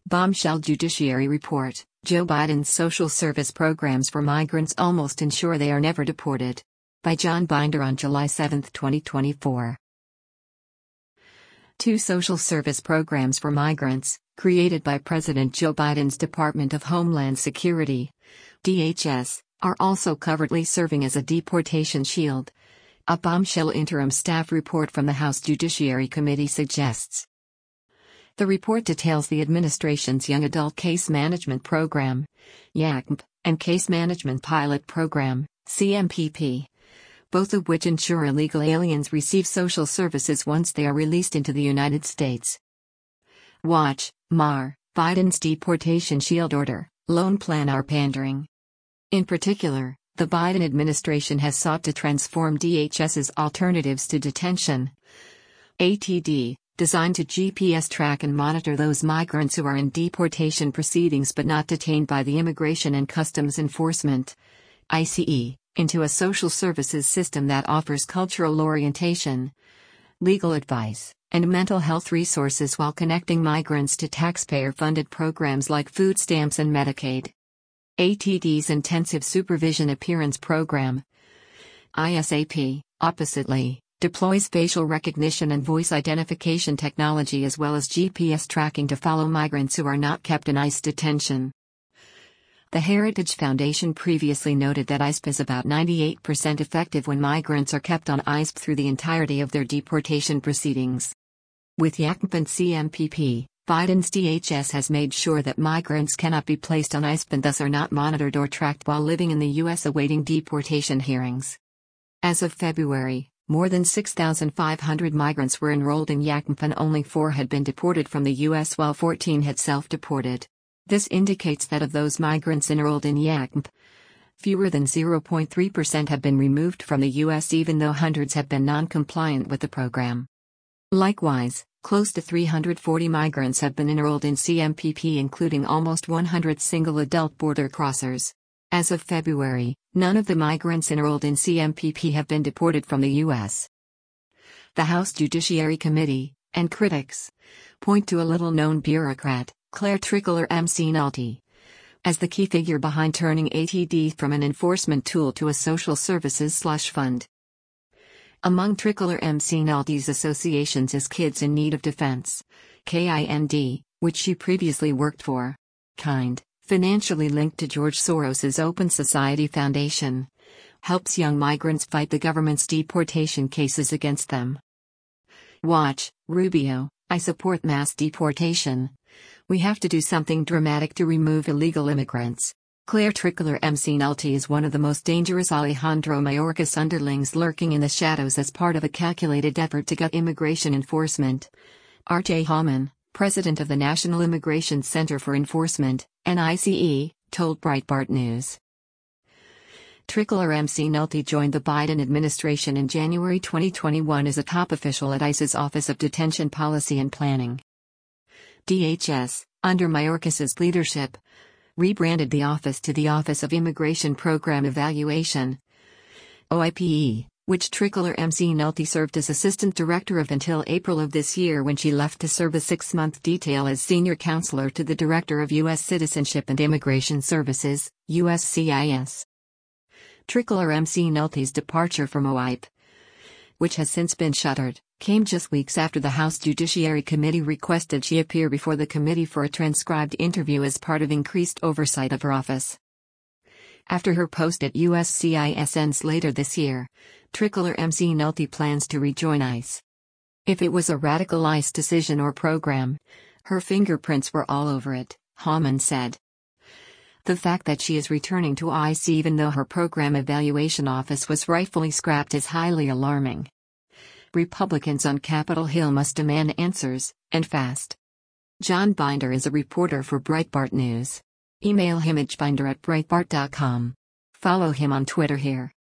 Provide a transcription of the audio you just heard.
Bombshell Judiciary Report: Joe Biden's social service programs for migrants almost ensure they are never deported. By John Binder on July 7, 2024. Two social service programs for migrants, created by President Joe Biden's Department of Homeland Security, DHS, are also covertly serving as a deportation shield. A bombshell interim staff report from the House Judiciary Committee suggests. The report details the administration's Young Adult Case Management Program, YACMP, and Case Management Pilot Program, CMPP, both of which ensure illegal aliens receive social services once they are released into the United States. Watch, MAR, Biden's Deportation Shield Order, Loan Plan are pandering. In particular, the Biden administration has sought to transform DHS's Alternatives to Detention (ATD), designed to GPS track and monitor those migrants who are in deportation proceedings but not detained by the Immigration and Customs Enforcement (ICE), into a social services system that offers cultural orientation, legal advice, and mental health resources while connecting migrants to taxpayer-funded programs like food stamps and Medicaid. ATD's Intensive Supervision Appearance Program, ISAP, oppositely, deploys facial recognition and voice identification technology as well as GPS tracking to follow migrants who are not kept in ICE detention. The Heritage Foundation previously noted that ISP is about 98% effective when migrants are kept on ISP through the entirety of their deportation proceedings. With YACMP and CMPP, Biden's DHS has made sure that migrants cannot be placed on ISP and thus are not monitored or tracked while living in the U.S. awaiting deportation hearings. As of February, more than 6,500 migrants were enrolled in YACMP and only 4 had been deported from the U.S. while 14 had self-deported. This indicates that of those migrants enrolled in YACMP, fewer than 0.3% have been removed from the U.S. even though hundreds have been non-compliant with the program. Likewise, close to 340 migrants have been enrolled in CMPP, including almost 100 single adult border crossers. As of February, none of the migrants enrolled in CMPP have been deported from the U.S. The House Judiciary Committee, and critics, point to a little-known bureaucrat, Claire Tricolor McNulty, as the key figure behind turning ATD from an enforcement tool to a social services slush fund. Among Tricolor McNulty's associations is Kids in Need of Defense, KIND, which she previously worked for. KIND, financially linked to George Soros's Open Society Foundation, helps young migrants fight the government's deportation cases against them. Watch, Rubio, I support mass deportation. We have to do something dramatic to remove illegal immigrants. Claire Tricolor McNulty is one of the most dangerous Alejandro Mayorkas underlings lurking in the shadows as part of a calculated effort to gut immigration enforcement. R.J. Hallman, president of the National Immigration Center for Enforcement, NICE, told Breitbart News. Tricolor McNulty joined the Biden administration in January 2021 as a top official at ICE's Office of Detention Policy and Planning. DHS, under Mayorkas's leadership, rebranded the office to the Office of Immigration Program Evaluation, OIPE, which Tricolor McNulty served as assistant director of until April of this year when she left to serve a 6-month detail as senior counselor to the Director of U.S. Citizenship and Immigration Services, USCIS. Tricolor McNulty's departure from OIPE, which has since been shuttered, came just weeks after the House Judiciary Committee requested she appear before the committee for a transcribed interview as part of increased oversight of her office. After her post at USCIS ends later this year, Tricolor McNulty plans to rejoin ICE. If it was a radical ICE decision or program, her fingerprints were all over it, Hallman said. The fact that she is returning to ICE even though her program evaluation office was rightfully scrapped is highly alarming. Republicans on Capitol Hill must demand answers, and fast. John Binder is a reporter for Breitbart News. Email him at binder@breitbart.com. Follow him on Twitter here.